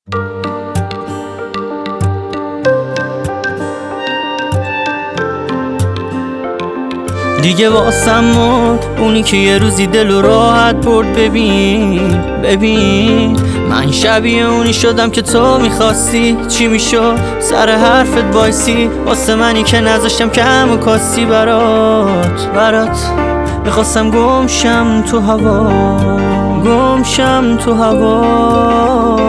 دیگه واسم مرد اونی که یه روزی دل راحت برد. ببین من شبیه اونی شدم که تو میخواستی. چی میشد سر حرفت وایسی واسه منی که نذاشتم کم و کاستی برات میخواستم گمشم تو هوا.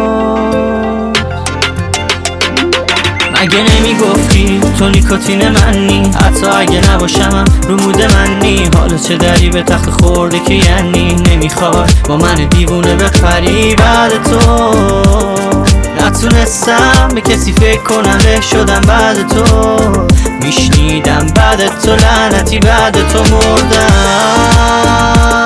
اگه نمیگفتی تو نیکوتین منی، حتی اگه نباشمم رو مود منی، حالا چه دری به تخت خورده که یعنی نمیخوای با من دیوونه بخری بعد تو. نتونستم به کسی فکر کنم له شدم بعد تو. میشنیدم بعد تو لعنتی بعد تو مردم.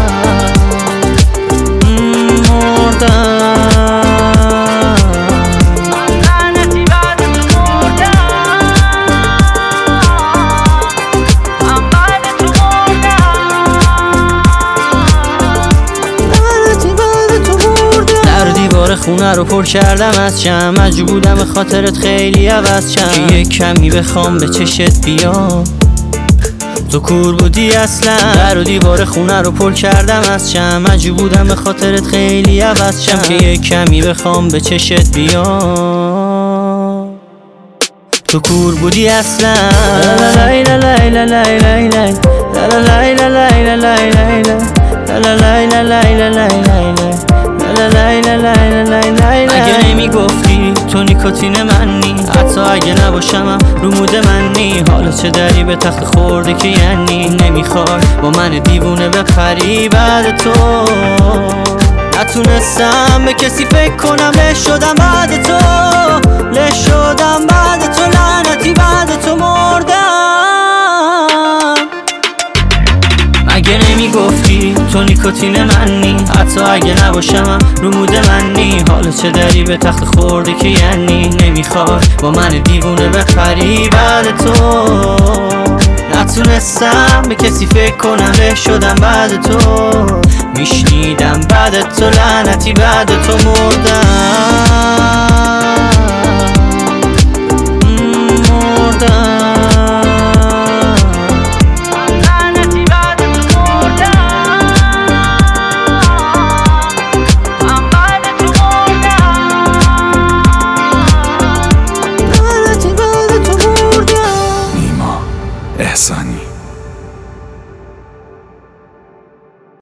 خونه رو پر کردم از شم، مجبور بودم به خاطرت خیلی عوض شم که یک کمی بخوام به چشت بیام. تو کور بودی اصلا. در و دیوار خونه رو پر کردم از شم، مجبور بودم به خاطرت خیلی عوض شم که یک کمی بخوام به چشت بیام. تو کور بودی اصلا. اگه نمیگفتی تو نیکوتین منی، حتی اگه نباشمم رو مود منی، حالا چه دری به تخت خورده که یعنی نمیخوای با من دیوونه بخری بعد تو. نتونستم به کسی فکر کنم له شدم بعد تو لعنتی بعد تو مردم. اگه نمیگفتی تو نیکوتین منی، حتی اگه نباشمم رو مود منی، حالا چه دری به تخت خورده که یعنی نمیخوای با من دیوونه بخری بعد تو. نتونستم به کسی فکر کنم له شدم بعد تو. میشنیدم بعد تو لعنتی بعد تو مردم.